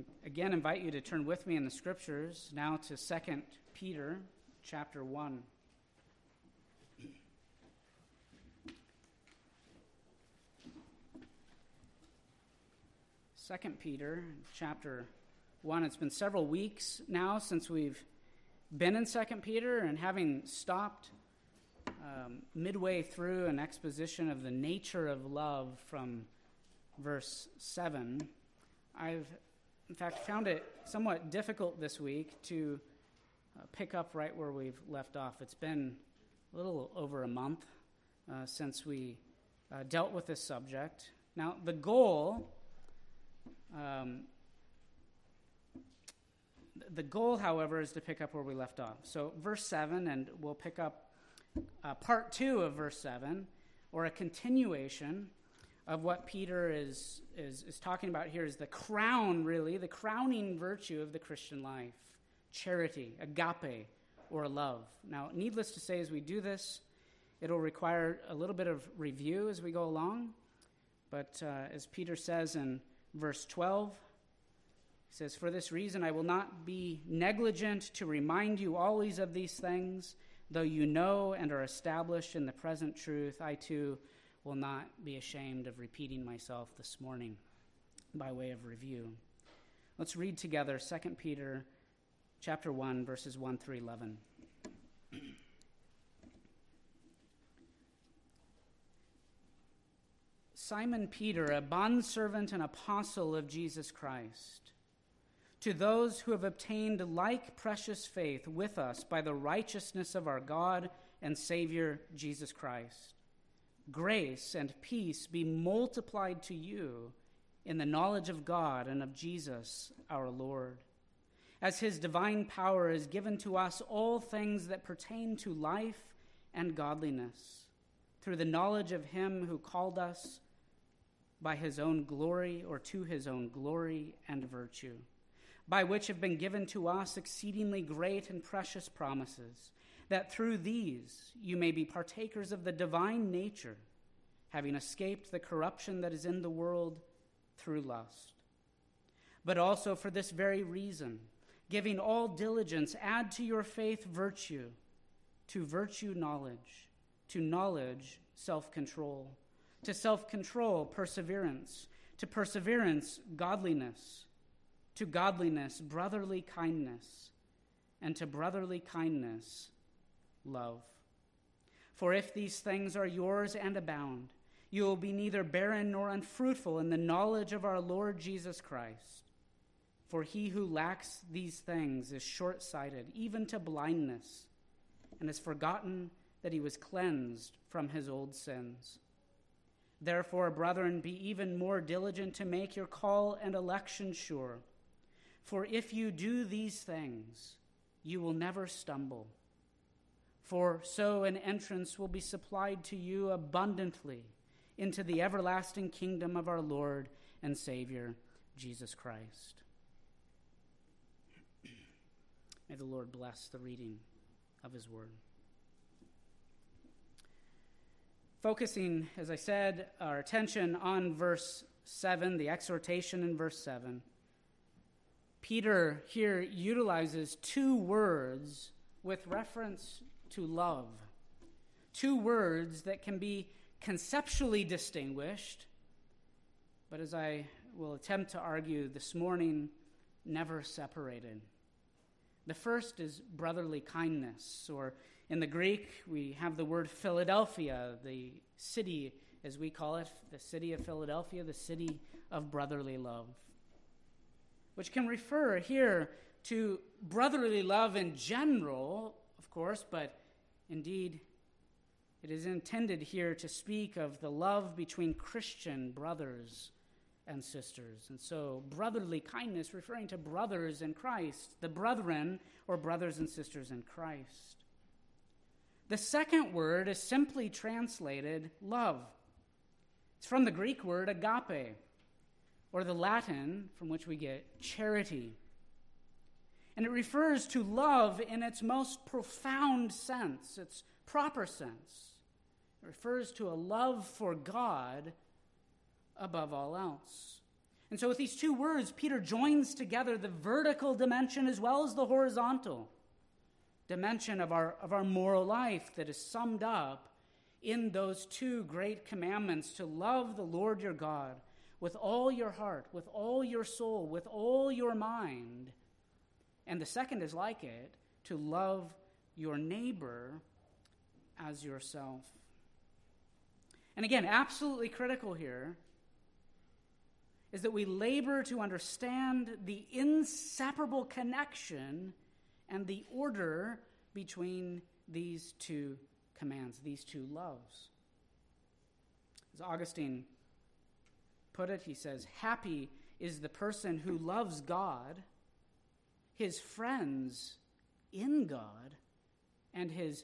again invite you to turn with me in the scriptures now to 2 Peter chapter 1. 2 Peter chapter 1. It's been several weeks now since we've been in 2 Peter, and having stopped midway through an exposition of the nature of love from verse 7, I've in fact found it somewhat difficult this week to pick up right where we've left off. It's been a little over a month since we dealt with this subject. Now, the goal, however, is to pick up where we left off. So verse 7, and we'll pick up part 2 of verse 7, or a continuation of what Peter is talking about here, is the crown, really, the crowning virtue of the Christian life: charity, agape, or love. Now, needless to say, as we do this, it'll require a little bit of review as we go along. But as Peter says in verse 12, he says, "For this reason I will not be negligent to remind you always of these things, though you know and are established in the present truth. I too will not be ashamed of repeating myself this morning," by way of review. Let's read together 2 Peter chapter 1, verses 1 through 11. Simon Peter, a bondservant and apostle of Jesus Christ, to those who have obtained like precious faith with us by the righteousness of our God and Savior Jesus Christ, grace and peace be multiplied to you in the knowledge of God and of Jesus our Lord, as his divine power has given to us all things that pertain to life and godliness, through the knowledge of him who called us by his own glory, or to his own glory and virtue, by which have been given to us exceedingly great and precious promises, that through these you may be partakers of the divine nature, having escaped the corruption that is in the world through lust. But also for this very reason, giving all diligence, add to your faith virtue, to virtue knowledge, to knowledge self-control, to self-control perseverance, to perseverance godliness, to godliness brotherly kindness, and to brotherly kindness love. For if these things are yours and abound, you will be neither barren nor unfruitful in the knowledge of our Lord Jesus Christ. For he who lacks these things is short-sighted, even to blindness, and has forgotten that he was cleansed from his old sins. Therefore, brethren, be even more diligent to make your call and election sure. For if you do these things, you will never stumble. For so an entrance will be supplied to you abundantly into the everlasting kingdom of our Lord and Savior, Jesus Christ. May the Lord bless the reading of his word. Focusing, as I said, our attention on verse 7, the exhortation in verse 7, Peter here utilizes two words with reference to love. Two words that can be conceptually distinguished, but as I will attempt to argue this morning, never separated. The first is brotherly kindness, or in the Greek, we have the word Philadelphia, the city, as we call it, the city of Philadelphia, the city of brotherly love, which can refer here to brotherly love in general, of course, but indeed it is intended here to speak of the love between Christian brothers and sisters. And so brotherly kindness referring to brothers in Christ, the brethren or brothers and sisters in Christ. The second word is simply translated love. It's from the Greek word agape, or the Latin from which we get charity. And it refers to love in its most profound sense, its proper sense. It refers to a love for God above all else. And so with these two words, Peter joins together the vertical dimension as well as the horizontal dimension of our moral life that is summed up in those two great commandments: to love the Lord your God with all your heart, with all your soul, with all your mind. And the second is like it, to love your neighbor as yourself. And again, absolutely critical here is that we labor to understand the inseparable connection and the order between these two commands, these two loves. As Augustine put it, he says, "Happy is the person who loves God, his friends in God, and his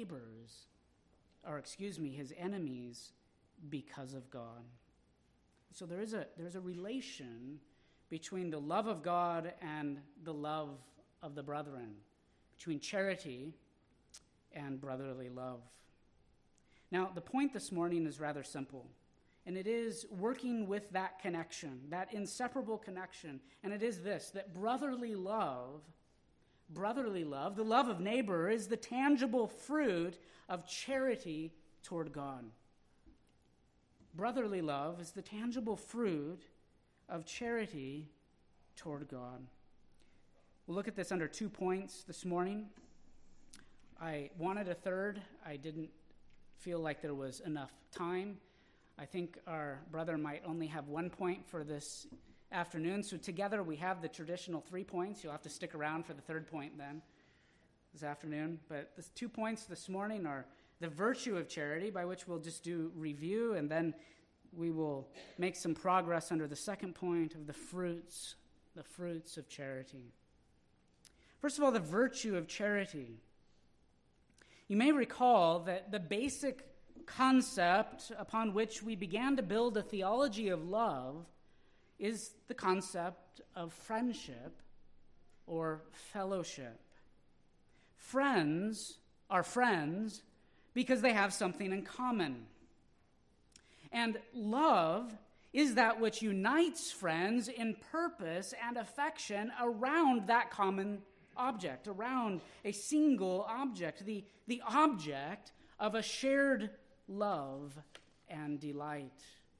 his enemies because of God." So there's a relation between the love of God and the love of the brethren, between charity and brotherly love. Now, the point this morning is rather simple, and it is working with that connection, that inseparable connection, and it is this, that brotherly love, the love of neighbor, is the tangible fruit of charity toward God. Brotherly love is the tangible fruit of charity toward God. We'll look at this under 2 points this morning. I wanted a third. I didn't feel like there was enough time. I think our brother might only have 1 point for this afternoon. So together we have the traditional 3 points. You'll have to stick around for the third point then this afternoon. But the 2 points this morning are the virtue of charity, by which we'll just do review, and then we will make some progress under the second point of the fruits of charity. First of all, the virtue of charity. You may recall that the basic concept upon which we began to build a theology of love is the concept of friendship or fellowship. Friends are friends because they have something in common. And love is that which unites friends in purpose and affection around that common object, around a single object, the object of a shared love and delight.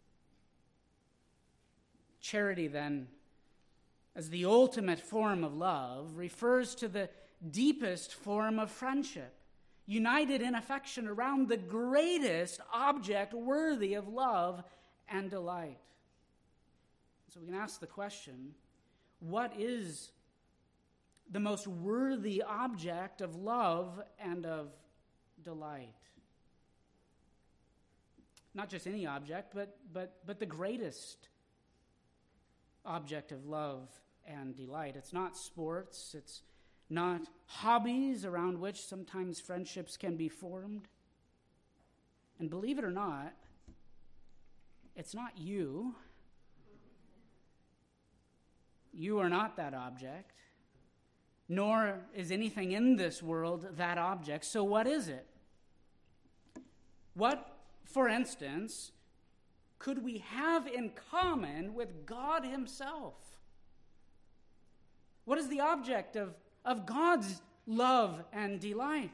Charity, then, as the ultimate form of love, refers to the deepest form of friendship, united in affection around the greatest object worthy of love and delight. So we can ask the question, what is the most worthy object of love and of delight? Not just any object, but the greatest object of love and delight. It's not sports, it's not hobbies around which sometimes friendships can be formed. And believe it or not, it's not you. You are not that object, nor is anything in this world that object. So what is it? What, for instance, could we have in common with God himself? What is the object of God's love and delight?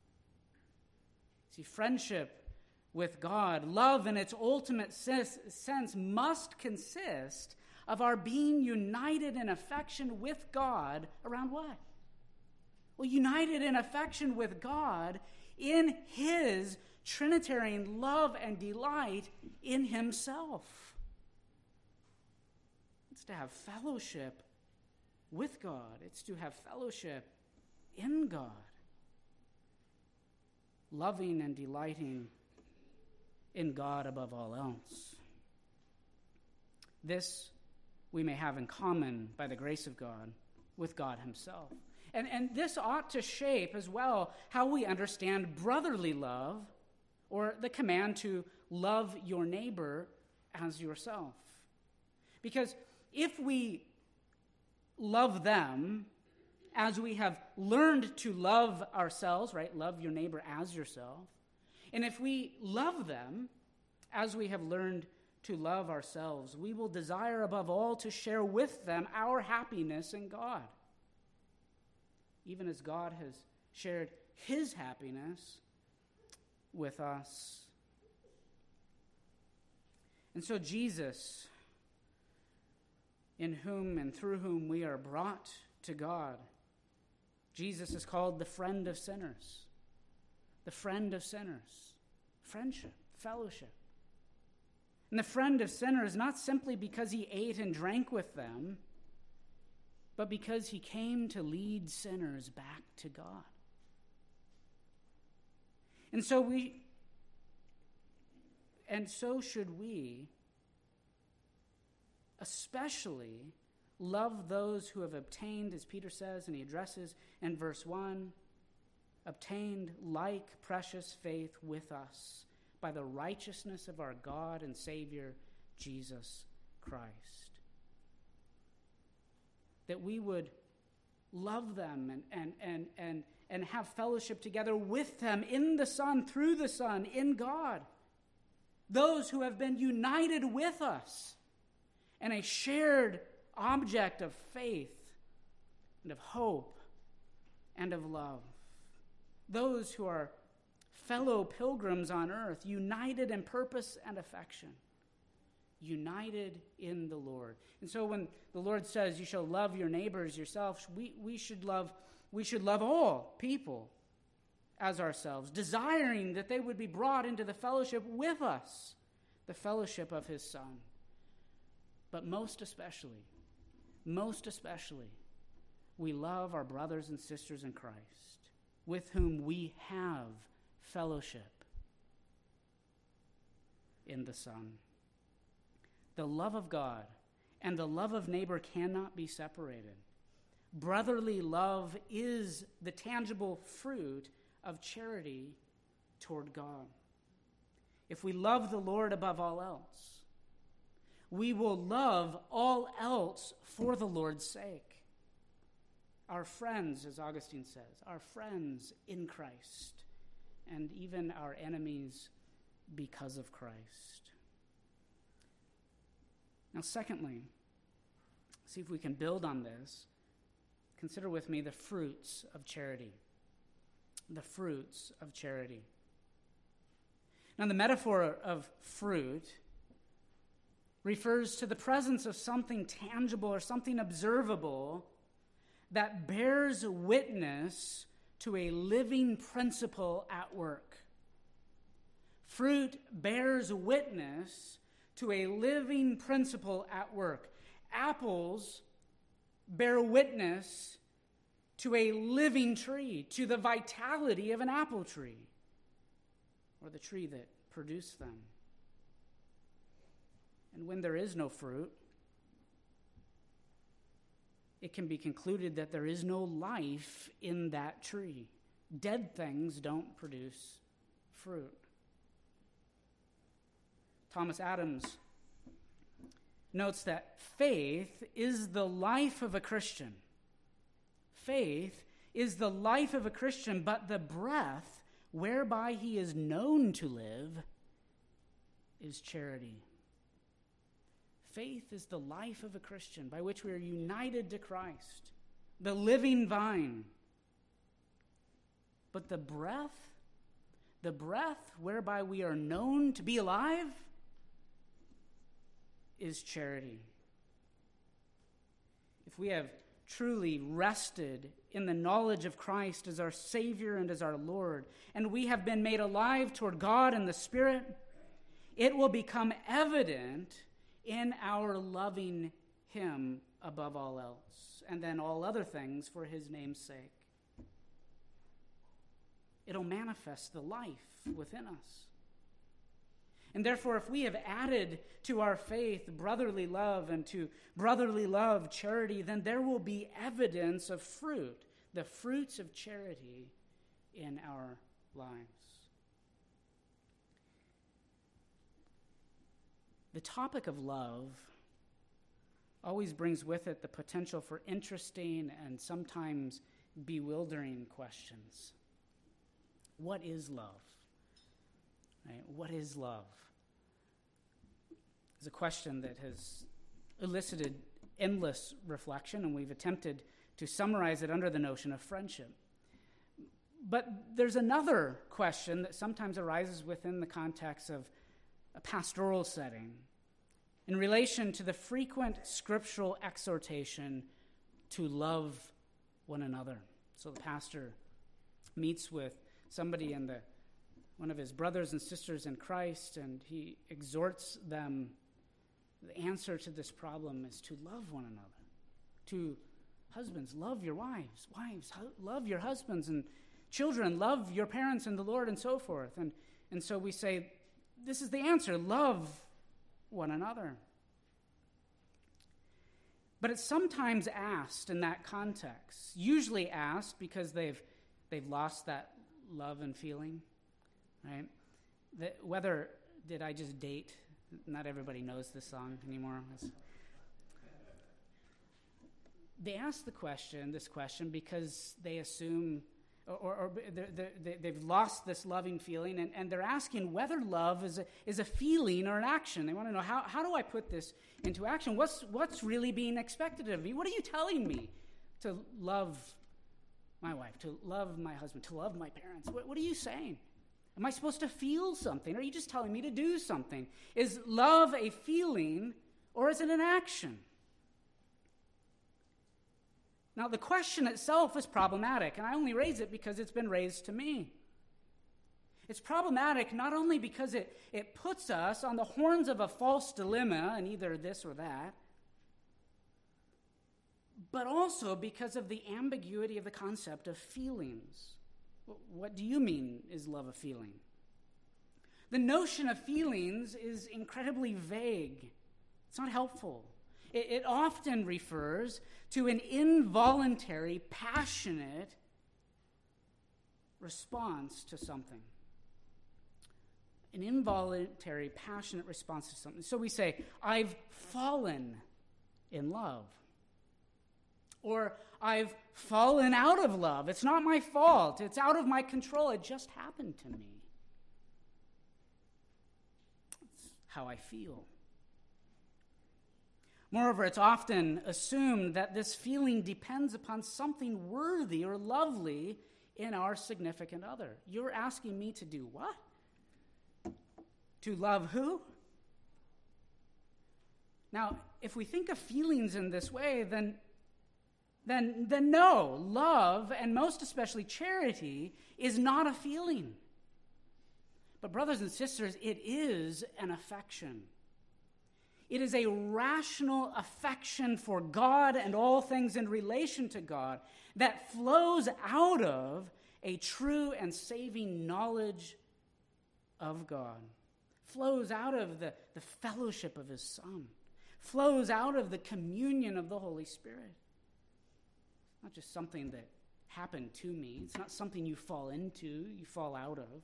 See, friendship with God, love in its ultimate sense, must consist of our being united in affection with God around what? Well, united in affection with God in his Trinitarian love and delight in himself. It's to have fellowship with God. It's to have fellowship in God. Loving and delighting in God above all else. This we may have in common by the grace of God with God himself. And this ought to shape as well how we understand brotherly love, or the command to love your neighbor as yourself. Because if we love them as we have learned to love ourselves, right? Love your neighbor as yourself. And if we love them as we have learned to love ourselves, we will desire above all to share with them our happiness in God, even as God has shared his happiness with us. And so Jesus, in whom and through whom we are brought to God, Jesus is called the friend of sinners. The friend of sinners. Friendship, fellowship. And the friend of sinners, not simply because he ate and drank with them, but because he came to lead sinners back to God. And so should we especially love those who have obtained, as Peter says, and he addresses in verse 1, obtained like precious faith with us by the righteousness of our God and Savior, Jesus Christ. That we would love them and have fellowship together with them in the Son, through the Son, in God. Those who have been united with us in a shared object of faith and of hope and of love. Those who are fellow pilgrims on earth, united in purpose and affection, united in the Lord. And so when the Lord says you shall love your neighbors yourselves, we should love all people as ourselves, desiring that they would be brought into the fellowship with us, the fellowship of his Son. But most especially, we love our brothers and sisters in Christ, with whom we have fellowship in the Son. The love of God and the love of neighbor cannot be separated. Brotherly love is the tangible fruit of charity toward God. If we love the Lord above all else, we will love all else for the Lord's sake. Our friends, as Augustine says, our friends in Christ, and even our enemies because of Christ. Now, secondly, see if we can build on this. Consider with me the fruits of charity. The fruits of charity. Now, the metaphor of fruit refers to the presence of something tangible or something observable that bears witness to a living principle at work. Fruit bears witness to a living principle at work. Apples bear witness to a living tree, to the vitality of an apple tree, or the tree that produced them. And when there is no fruit, it can be concluded that there is no life in that tree. Dead things don't produce fruit. Thomas Adams notes that faith is the life of a Christian. Faith is the life of a Christian, but the breath whereby he is known to live is charity. Faith is the life of a Christian by which we are united to Christ, the living vine. But the breath whereby we are known to be alive is charity. If we have truly rested in the knowledge of Christ as our Savior and as our Lord, and we have been made alive toward God and the Spirit, it will become evident in our loving him above all else, and then all other things for his name's sake. It'll manifest the life within us. And therefore, if we have added to our faith brotherly love, and to brotherly love charity, then there will be evidence of fruit, the fruits of charity in our lives. The topic of love always brings with it the potential for interesting and sometimes bewildering questions. What is love? Right? What is love? is a question that has elicited endless reflection, and we've attempted to summarize it under the notion of friendship. But there's another question that sometimes arises within the context of a pastoral setting in relation to the frequent scriptural exhortation to love one another. So the pastor meets with somebody in one of his brothers and sisters in Christ, and he exhorts them. The answer to this problem is to love one another. To husbands, love your wives. Wives, love your husbands. And children, love your parents in the Lord, and so forth. And so we say, this is the answer. Love one another. But it's sometimes asked in that context, usually asked because they've lost that love and feeling, right? Whether did I just date? Not everybody knows this song anymore. They ask this question because they assume, or they've lost this loving feeling, and they're asking whether love is a feeling or an action. They want to know, how do I put this into action? What's really being expected of me? What are you telling me to love my wife, to love my husband, to love my parents? What are you saying? Am I supposed to feel something? Or are you just telling me to do something? Is love a feeling or is it an action? Now, the question itself is problematic, and I only raise it because it's been raised to me. It's problematic not only because it puts us on the horns of a false dilemma in either this or that, but also because of the ambiguity of the concept of feelings. What do you mean is love a feeling? The notion of feelings is incredibly vague. It's not helpful. It often refers to an involuntary, passionate response to something. An involuntary, passionate response to something. So we say, I've fallen in love. Or I've fallen out of love. It's not my fault. It's out of my control. It just happened to me. That's how I feel. Moreover, it's often assumed that this feeling depends upon something worthy or lovely in our significant other. You're asking me to do what? To love who? Now, if we think of feelings in this way, then no, love, and most especially charity, is not a feeling. But brothers and sisters, it is an affection. It is a rational affection for God and all things in relation to God that flows out of a true and saving knowledge of God, flows out of the fellowship of his Son, flows out of the communion of the Holy Spirit. Not just something that happened to me. It's not something you fall into, you fall out of.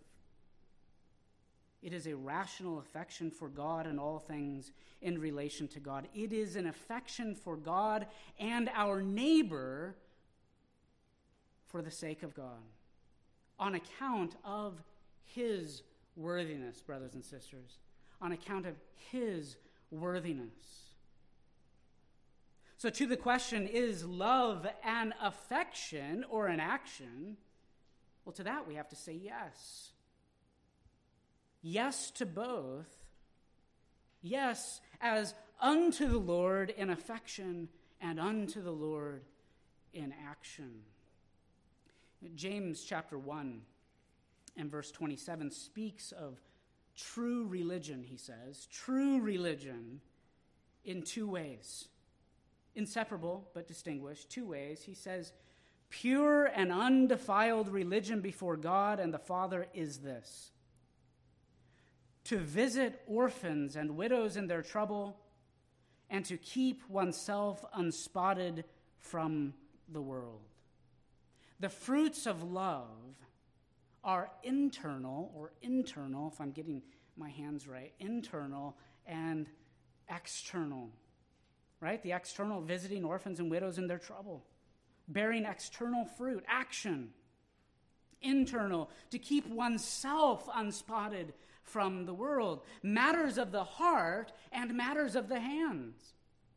It is a rational affection for God and all things in relation to God. It is an affection for God and our neighbor for the sake of God, on account of his worthiness, brothers and sisters, on account of his worthiness. So to the question, is love an affection or an action? Well, to that we have to say yes. Yes to both. Yes, as unto the Lord in affection and unto the Lord in action. James chapter 1 and verse 27 speaks of true religion, he says. True religion in two ways. Inseparable but distinguished, two ways. He says, pure and undefiled religion before God and the Father is this: to visit orphans and widows in their trouble, and to keep oneself unspotted from the world. The fruits of love are internal, if I'm getting my hands right, internal and external. Right? The external, visiting orphans and widows in their trouble, bearing external fruit, action. Internal, to keep oneself unspotted from the world, matters of the heart and matters of the hands.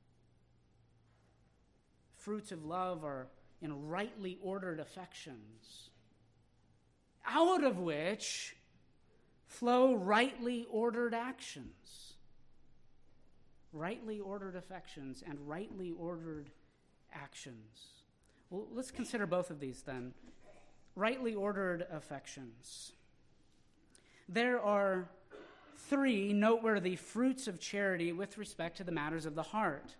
Fruits of love are in rightly ordered affections, out of which flow rightly ordered actions. Rightly ordered affections and rightly ordered actions. Well, let's consider both of these then. Rightly ordered affections. There are 3 noteworthy fruits of charity with respect to the matters of the heart.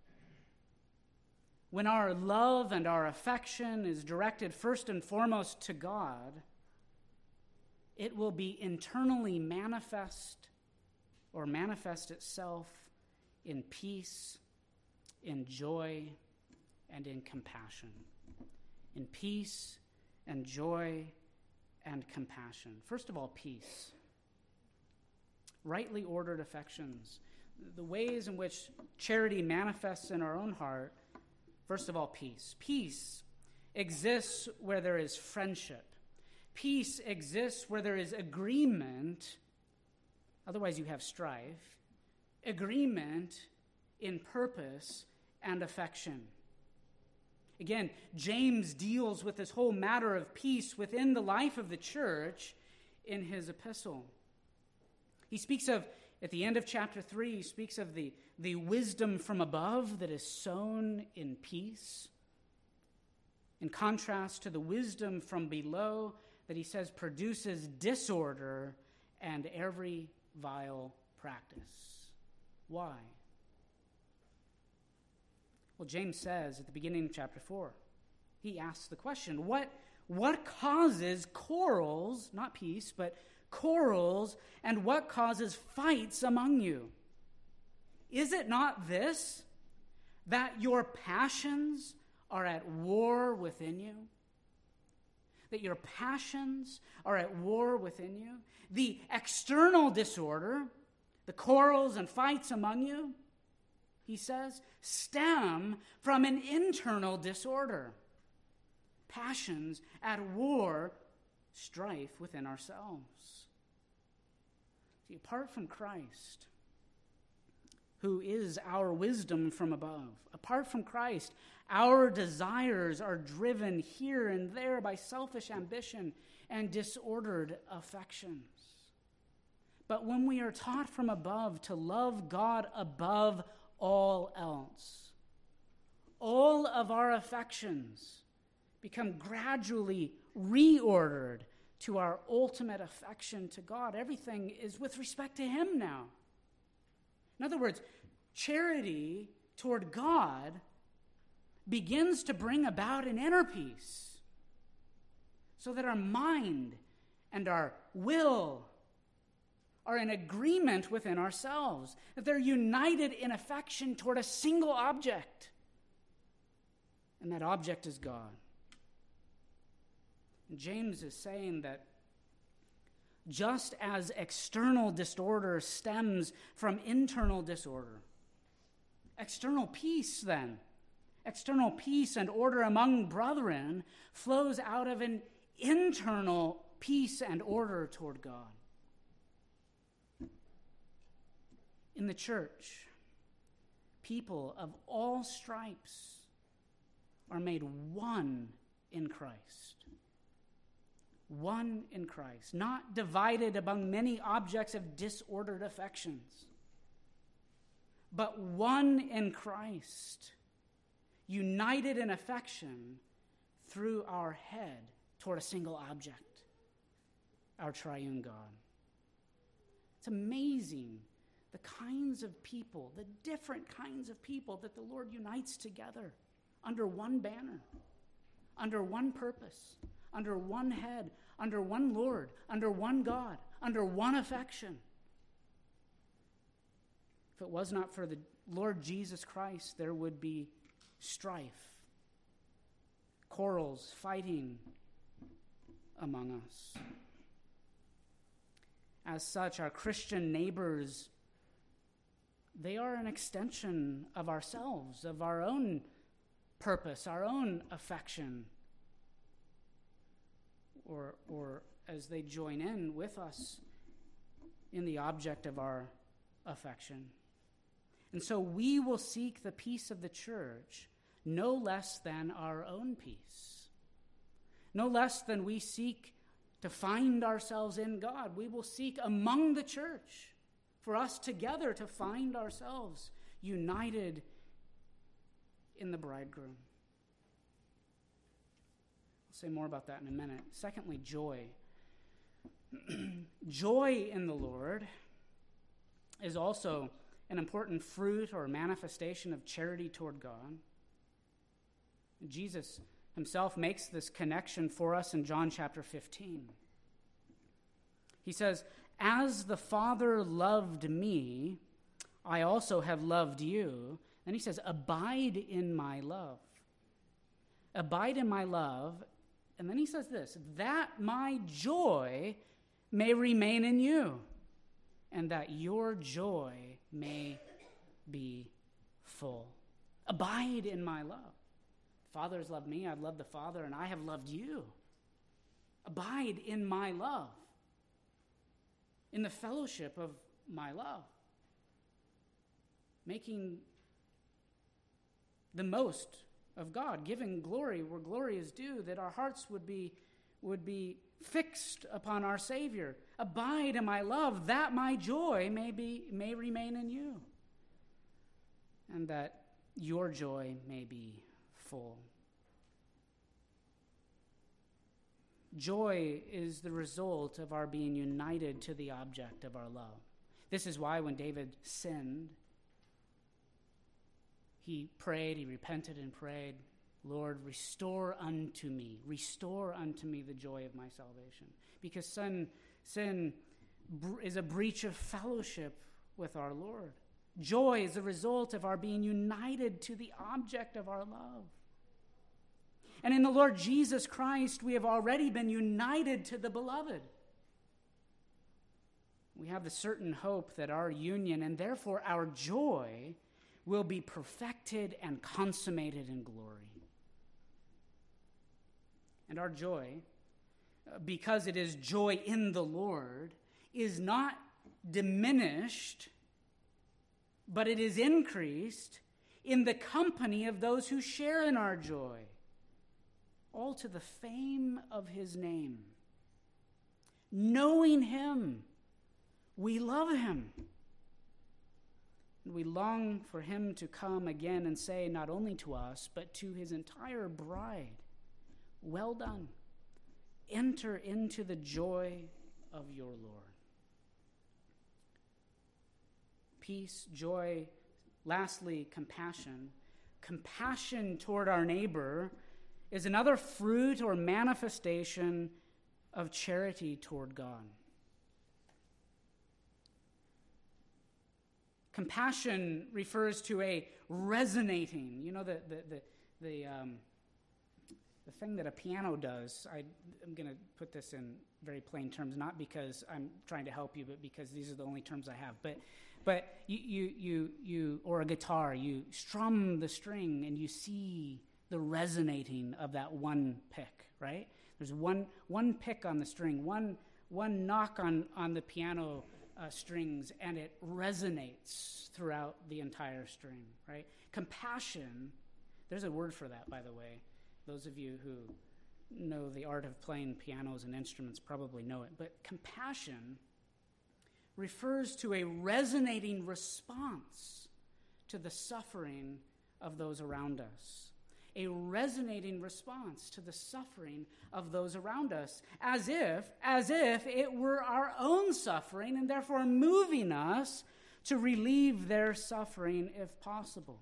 When our love and our affection is directed first and foremost to God, it will be internally manifest or manifest itself in peace, in joy, and in compassion. In peace and joy and compassion. First of all, peace. Rightly ordered affections. The ways in which charity manifests in our own heart. First of all, peace. Peace exists where there is friendship. Peace exists where there is agreement. Otherwise, you have strife. Agreement in purpose and affection. Again, James deals with this whole matter of peace within the life of the church in his epistle. He speaks of, at the end of chapter 3, he speaks of the wisdom from above that is sown in peace, in contrast to the wisdom from below that he says produces disorder and every vile practice. Why? Well, James says at the beginning of chapter 4, he asks the question, what causes quarrels, not peace, but quarrels, and what causes fights among you? Is it not this, that your passions are at war within you? That your passions are at war within you? The external disorder, the quarrels and fights among you, he says, stem from an internal disorder. Passions at war, strife within ourselves. See, apart from Christ, who is our wisdom from above, apart from Christ, our desires are driven here and there by selfish ambition and disordered affections. But when we are taught from above to love God above all else, all of our affections become gradually reordered to our ultimate affection to God. Everything is with respect to Him now. In other words, charity toward God begins to bring about an inner peace so that our mind and our will are in agreement within ourselves, that they're united in affection toward a single object, and that object is God. And James is saying that just as external disorder stems from internal disorder, external peace then, external peace and order among brethren flows out of an internal peace and order toward God. In the church, people of all stripes are made one in Christ. One in Christ, not divided among many objects of disordered affections, but one in Christ, united in affection through our head toward a single object, our triune God. It's amazing the kinds of people, the different kinds of people that the Lord unites together under one banner, under one purpose, under one head, under one Lord, under one God, under one affection. If it was not for the Lord Jesus Christ, there would be strife, quarrels, fighting among us. As such, our Christian neighbors, they are an extension of ourselves, of our own purpose, our own affection. Or as they join in with us in the object of our affection. And so we will seek the peace of the church no less than our own peace. No less than we seek to find ourselves in God. We will seek among the church for us together to find ourselves united in the bridegroom. I'll say more about that in a minute. Secondly, joy. Joy in the Lord is also an important fruit or manifestation of charity toward God. Jesus himself makes this connection for us in John chapter 15. He says, "As the Father loved me, I also have loved you." Then he says, "Abide in my love." Abide in my love. And then he says this, "that my joy may remain in you, and that your joy may be full." Abide in my love. The Father has loved me, I've loved the Father, and I have loved you. Abide in my love, in the fellowship of my love, making the most of God, giving glory where glory is due, that our hearts would be fixed upon our Savior. Abide in my love, that my joy may remain in you, and that your joy may be full. Joy is the result of our being united to the object of our love. This is why when David sinned, he prayed, he repented and prayed, "Lord, restore unto me the joy of my salvation." Because sin is a breach of fellowship with our Lord. Joy is the result of our being united to the object of our love. And in the Lord Jesus Christ, we have already been united to the beloved. We have the certain hope that our union, and therefore our joy, will be perfected and consummated in glory. And our joy, because it is joy in the Lord, is not diminished, but it is increased in the company of those who share in our joy, all to the fame of his name. Knowing him, we love him. And we long for him to come again and say not only to us, but to his entire bride, "Well done. Enter into the joy of your Lord." Peace, joy, lastly, compassion. Compassion toward our neighbor is another fruit or manifestation of charity toward God. Compassion refers to a resonating, the thing that a piano does. I'm going to put this in very plain terms, not because I'm trying to help you, but because these are the only terms I have. But you or a guitar, you strum the string and you see the resonating of that one pick, right? There's one pick on the string, one knock on the piano strings, and it resonates throughout the entire string, right? Compassion, there's a word for that, by the way. Those of you who know the art of playing pianos and instruments probably know it. But compassion refers to a resonating response to the suffering of those around us. A resonating response to the suffering of those around us, as if it were our own suffering, and therefore moving us to relieve their suffering if possible.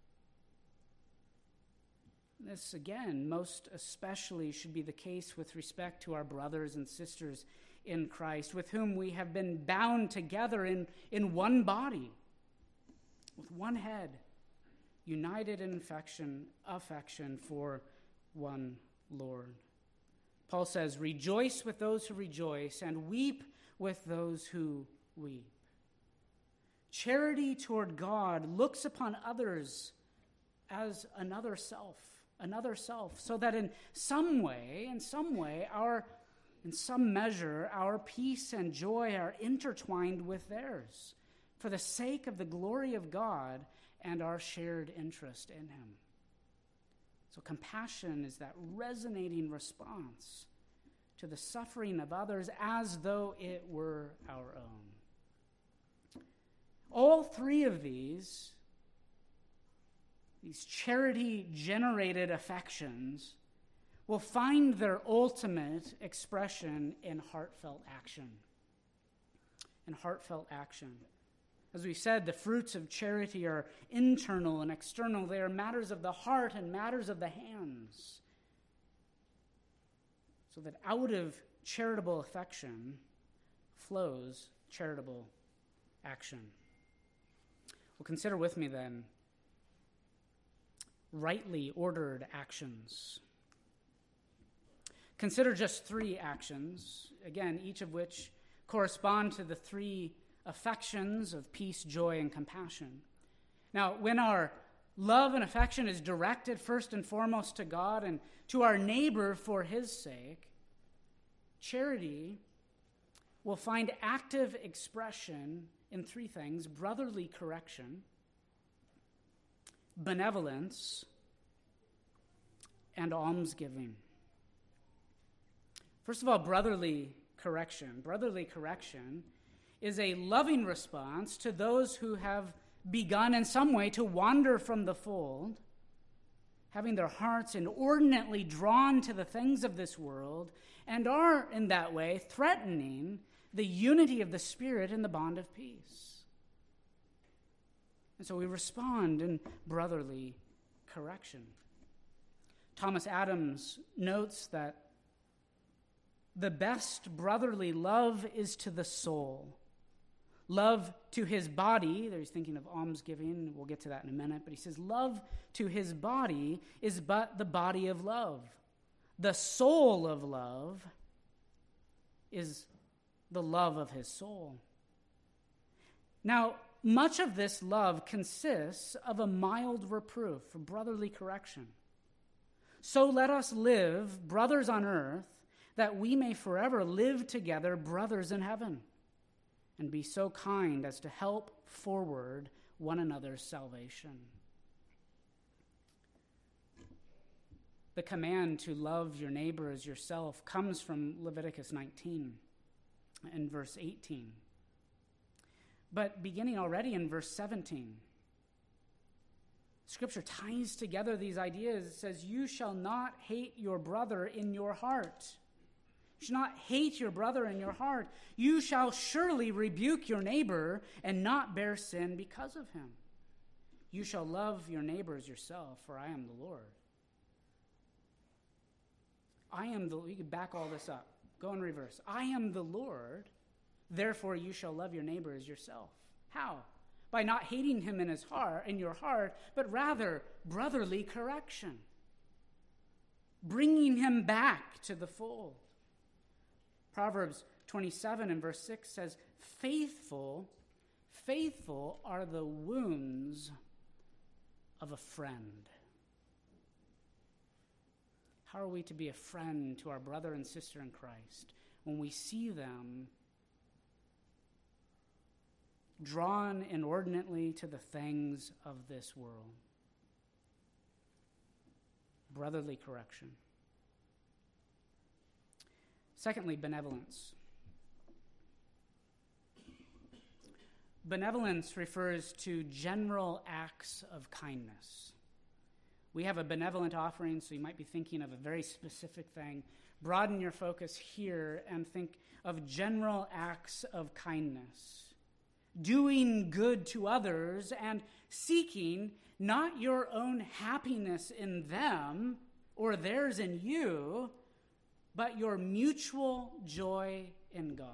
This, again, most especially should be the case with respect to our brothers and sisters in Christ, with whom we have been bound together in one body, with one head, united in affection for one Lord. Paul says, "Rejoice with those who rejoice, and weep with those who weep." Charity toward God looks upon others as another self, so that in some way, in some measure, our peace and joy are intertwined with theirs for the sake of the glory of God and our shared interest in him. So compassion is that resonating response to the suffering of others as though it were our own. All three of these charity-generated affections will find their ultimate expression in heartfelt action. As we said, the fruits of charity are internal and external. They are matters of the heart and matters of the hands. So that out of charitable affection flows charitable action. Well, consider with me then rightly ordered actions. Consider just 3 actions, again, each of which correspond to the 3 affections of peace, joy, and compassion. Now, when our love and affection is directed first and foremost to God and to our neighbor for his sake, charity will find active expression in 3 things: brotherly correction, benevolence, and almsgiving. First of all, brotherly correction. Brotherly correction is a loving response to those who have begun in some way to wander from the fold, having their hearts inordinately drawn to the things of this world, and are, in that way, threatening the unity of the Spirit in the bond of peace. And so we respond in brotherly correction. Thomas Adams notes that the best brotherly love is to the soul. Love to his body, there he's thinking of almsgiving, we'll get to that in a minute, but he says love to his body is but the body of love. The soul of love is the love of his soul. Now, much of this love consists of a mild reproof, for brotherly correction. So let us live, brothers on earth, that we may forever live together, brothers in heaven, and be so kind as to help forward one another's salvation. The command to love your neighbor as yourself comes from Leviticus 19 and verse 18. But beginning already in verse 17, Scripture ties together these ideas. It says, "You shall not hate your brother in your heart." You shall not hate your brother in your heart. You shall surely rebuke your neighbor and not bear sin because of him. You shall love your neighbor as yourself, for I am the Lord. You can back all this up. Go in reverse. I am the Lord, therefore you shall love your neighbor as yourself. How? By not hating him in your heart, but rather brotherly correction. Bringing him back to the fold. Proverbs 27 and verse 6 says, faithful are the wounds of a friend. How are we to be a friend to our brother and sister in Christ when we see them drawn inordinately to the things of this world? Brotherly correction. Secondly, benevolence. Benevolence refers to general acts of kindness. We have a benevolent offering, so you might be thinking of a very specific thing. Broaden your focus here and think of general acts of kindness. Doing good to others and seeking not your own happiness in them or theirs in you, but your mutual joy in God.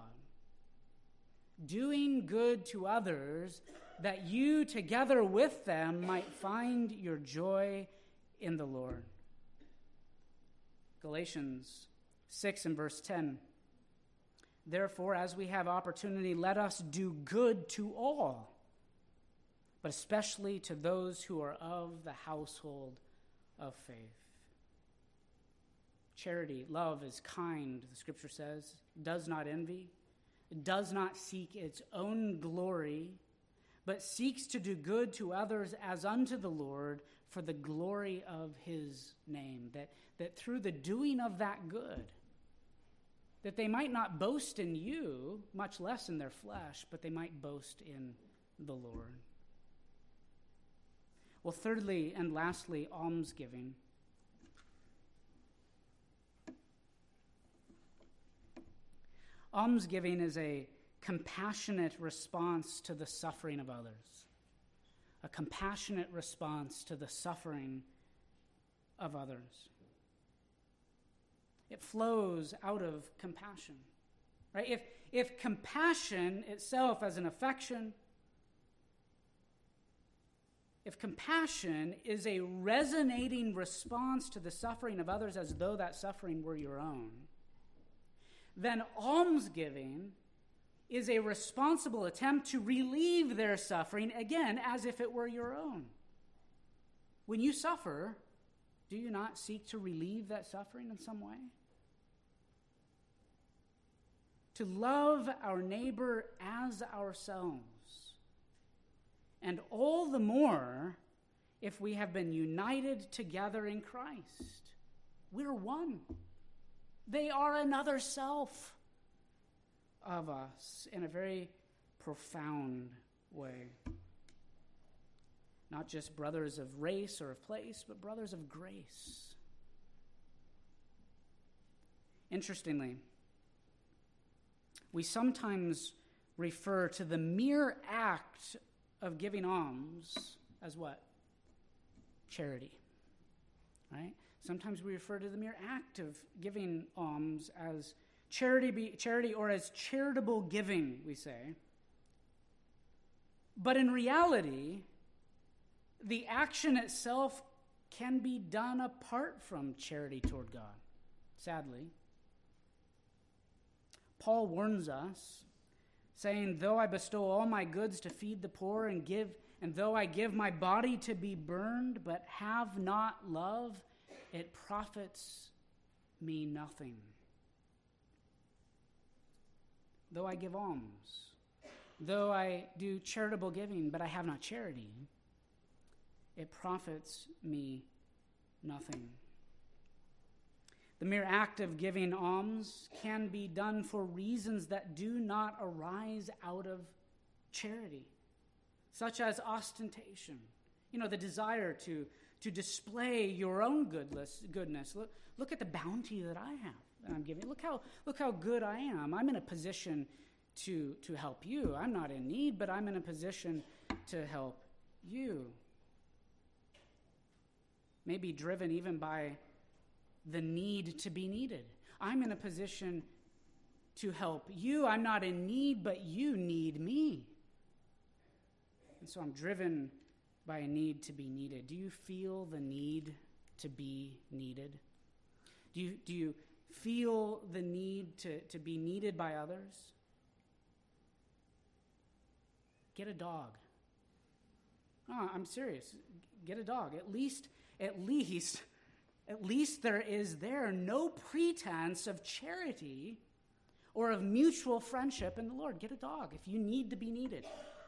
Doing good to others that you together with them might find your joy in the Lord. Galatians 6 and verse 10. Therefore, as we have opportunity, let us do good to all, but especially to those who are of the household of faith. Charity, love, is kind, the scripture says, does not envy, does not seek its own glory, but seeks to do good to others as unto the Lord for the glory of his name. That through the doing of that good, that they might not boast in you, much less in their flesh, but they might boast in the Lord. Well, thirdly and lastly, almsgiving. Almsgiving is a compassionate response to the suffering of others. A compassionate response to the suffering of others. It flows out of compassion, right? If compassion itself as an affection, if compassion is a resonating response to the suffering of others as though that suffering were your own, then almsgiving is a responsible attempt to relieve their suffering, again, as if it were your own. When you suffer, do you not seek to relieve that suffering in some way? To love our neighbor as ourselves, and all the more if we have been united together in Christ. We're one. They are another self of us in a very profound way. Not just brothers of race or of place, but brothers of grace. Interestingly, we sometimes refer to the mere act of giving alms as what? Charity, right? Sometimes we refer to the mere act of giving alms as charity or as charitable giving, we say. But in reality, the action itself can be done apart from charity toward God, sadly. Paul warns us, saying, though I bestow all my goods to feed the poor and though I give my body to be burned, but have not love, it profits me nothing. Though I give alms, though I do charitable giving, but I have not charity, it profits me nothing. The mere act of giving alms can be done for reasons that do not arise out of charity, such as ostentation, the desire to display your own goodness. Look at the bounty that I have that I'm giving. Look how good I am. I'm in a position to help you. I'm not in need, but I'm in a position to help you. Maybe driven even by the need to be needed. I'm in a position to help you. I'm not in need, but you need me. And so I'm driven by a need to be needed. Do you feel the need to be needed? Do you feel the need to be needed by others? Get a dog. No, I'm serious. Get a dog. At least there is no pretense of charity or of mutual friendship in the Lord. Get a dog if you need to be needed.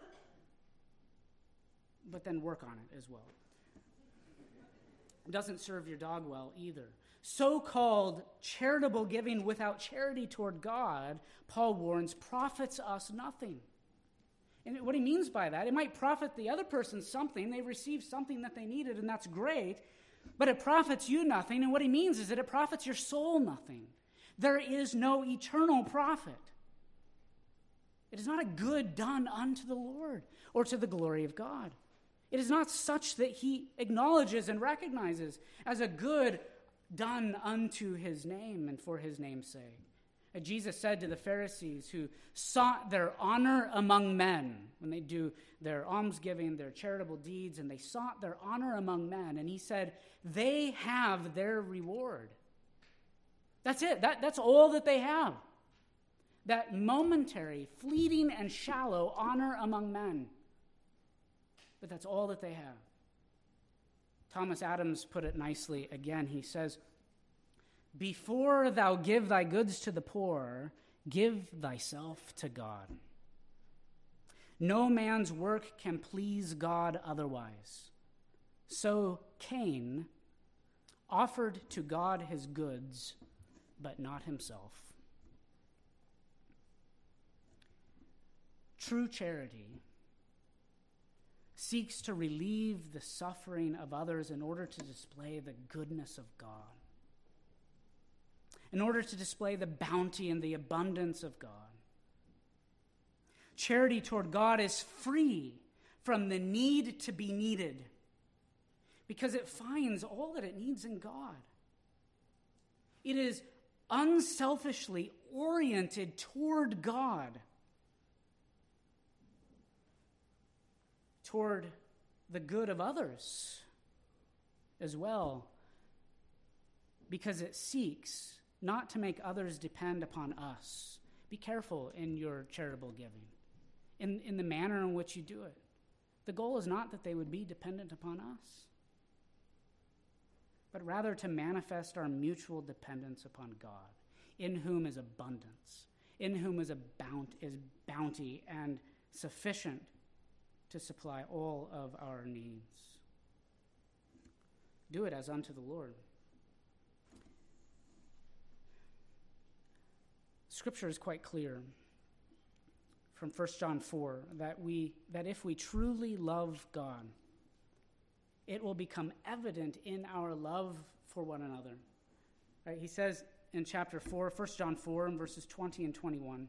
But then work on it as well. It doesn't serve your dog well either. So-called charitable giving without charity toward God, Paul warns, profits us nothing. And what he means by that, it might profit the other person something. They received something that they needed, and that's great. But it profits you nothing. And what he means is that it profits your soul nothing. There is no eternal profit. It is not a good done unto the Lord or to the glory of God. It is not such that he acknowledges and recognizes as a good done unto his name and for his name's sake. Jesus said to the Pharisees who sought their honor among men when they do their almsgiving, their charitable deeds, and they sought their honor among men, and he said, they have their reward. That's it. That's all that they have. That momentary, fleeting, and shallow honor among men. But that's all that they have. Thomas Adams put it nicely again. He says, Before thou give thy goods to the poor, give thyself to God. No man's work can please God otherwise. So Cain offered to God his goods, but not himself. True charity seeks to relieve the suffering of others in order to display the goodness of God, in order to display the bounty and the abundance of God. Charity toward God is free from the need to be needed because it finds all that it needs in God. It is unselfishly oriented toward God, toward the good of others as well, because it seeks not to make others depend upon us. Be careful in your charitable giving, in the manner in which you do it. The goal is not that they would be dependent upon us, but rather to manifest our mutual dependence upon God, in whom is abundance, in whom is bounty and sufficient to supply all of our needs. Do it as unto the Lord. Scripture is quite clear from 1 John 4 that if we truly love God, it will become evident in our love for one another. Right? He says in chapter 4, 1 John 4, in verses 20 and 21,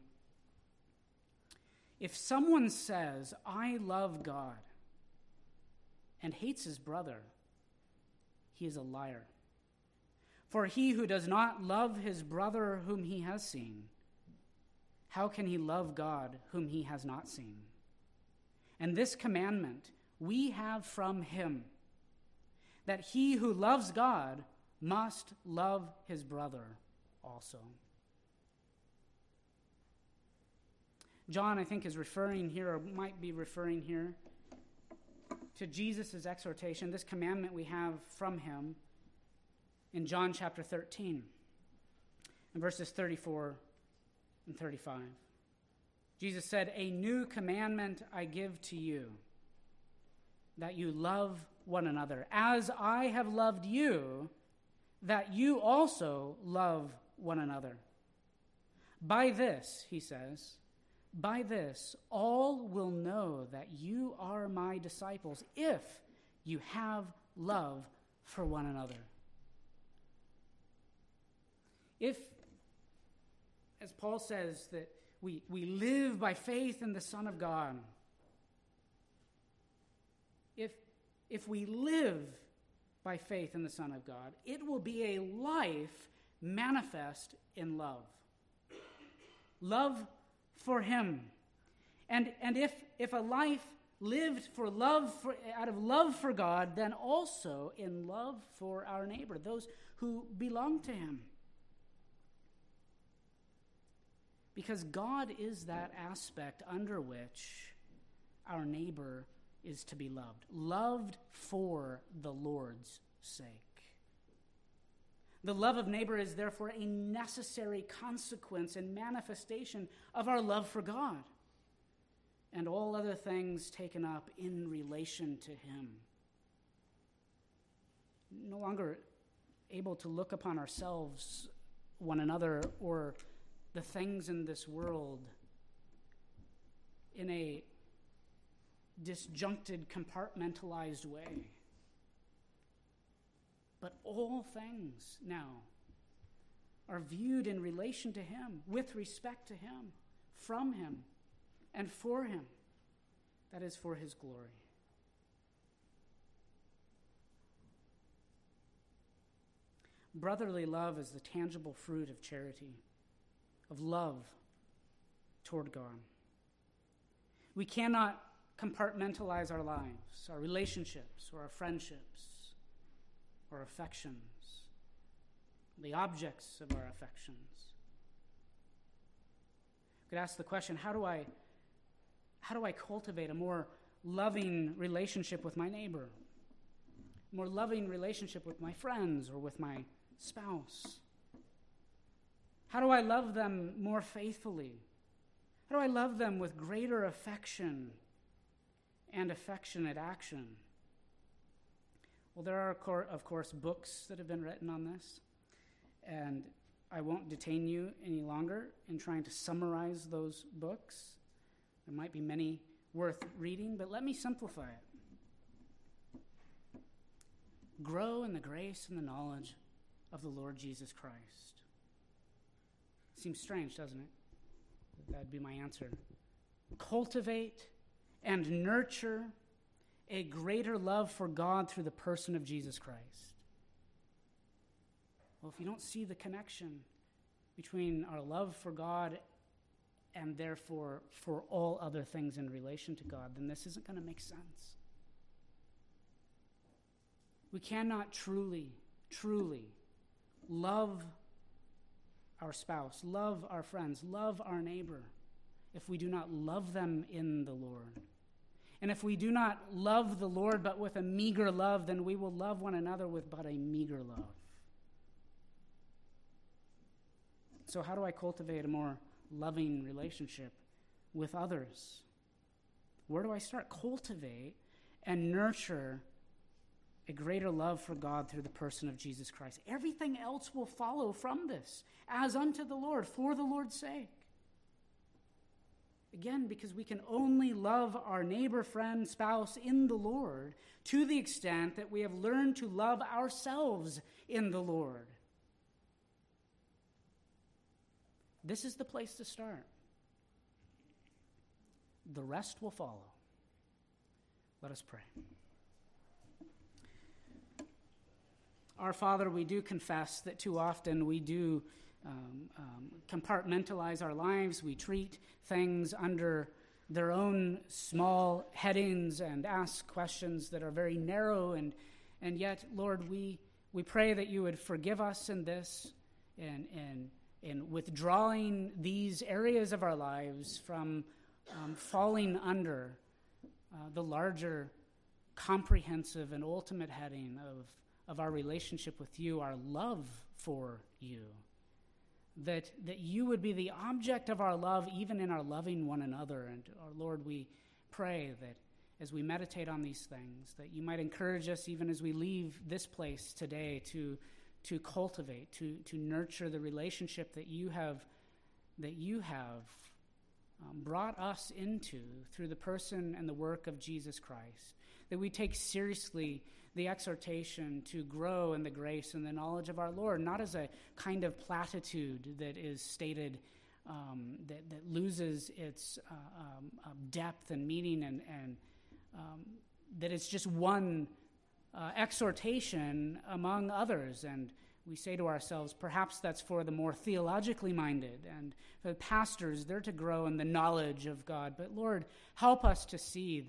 if someone says, I love God, and hates his brother, he is a liar. For he who does not love his brother whom he has seen, how can he love God whom he has not seen? And this commandment we have from him, that he who loves God must love his brother also. John, I think, is referring here, or might be referring here, to Jesus' exhortation, this commandment we have from him in John chapter 13, in verses 34 and 35. Jesus said, a new commandment I give to you, that you love one another. As I have loved you, that you also love one another. By this, he says, by this, all will know that you are my disciples if you have love for one another. If, as Paul says, that we live by faith in the Son of God, if we live by faith in the Son of God, it will be a life manifest in love. Love for him. And if a life lived out of love for God, then also in love for our neighbor, those who belong to him. Because God is that aspect under which our neighbor is to be loved. Loved for the Lord's sake. The love of neighbor is therefore a necessary consequence and manifestation of our love for God and all other things taken up in relation to him. No longer able to look upon ourselves, one another, or the things in this world in a disjuncted, compartmentalized way. But all things now are viewed in relation to him, with respect to him, from him, and for him. That is for his glory. Brotherly love is the tangible fruit of charity, of love toward God. We cannot compartmentalize our lives, our relationships, or our friendships, or affections, the objects of our affections. We could ask the question, how do I cultivate a more loving relationship with my neighbor, a more loving relationship with my friends or with my spouse? How do I love them more faithfully? How do I love them with greater affection and affectionate action? Well, there are, of course, books that have been written on this, and I won't detain you any longer in trying to summarize those books. There might be many worth reading, but let me simplify it. Grow in the grace and the knowledge of the Lord Jesus Christ. Seems strange, doesn't it? That'd be my answer. Cultivate and nurture a greater love for God through the person of Jesus Christ. Well, if you don't see the connection between our love for God and therefore for all other things in relation to God, then this isn't going to make sense. We cannot truly love our spouse, love our friends, love our neighbor if we do not love them in the Lord. And if we do not love the Lord but with a meager love, then we will love one another with but a meager love. So how do I cultivate a more loving relationship with others? Where do I start? Cultivate and nurture a greater love for God through the person of Jesus Christ. Everything else will follow from this, as unto the Lord, for the Lord's sake. Again, because we can only love our neighbor, friend, spouse in the Lord to the extent that we have learned to love ourselves in the Lord. This is the place to start. The rest will follow. Let us pray. Our Father, we do confess that too often we do compartmentalize our lives. We treat things under their own small headings and ask questions that are very narrow. And yet, Lord, we pray that you would forgive us in this and in withdrawing these areas of our lives from falling under the larger, comprehensive, and ultimate heading of our relationship with you, our love for you. That you would be the object of our love, even in our loving one another. And our Lord, we pray that as we meditate on these things, that you might encourage us, even as we leave this place today, to cultivate, to nurture the relationship that you have brought us into through the person and the work of Jesus Christ. That we take seriously the exhortation to grow in the grace and the knowledge of our Lord, not as a kind of platitude that is stated that loses its depth and meaning, and that it's just one exhortation among others. And we say to ourselves, perhaps that's for the more theologically minded, and for the pastors, they're to grow in the knowledge of God. But Lord, help us to see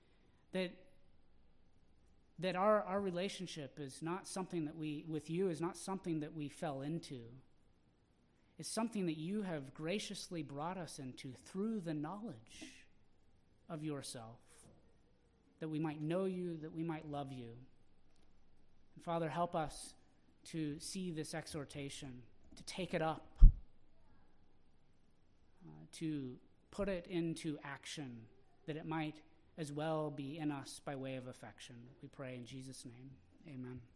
that our relationship is not something that with you is not something that we fell into. It's something that you have graciously brought us into through the knowledge of yourself, that we might know you, that we might love you. And Father, help us to see this exhortation, to take it up, to put it into action, that it might as well be in us by way of affection. We pray in Jesus' name. Amen.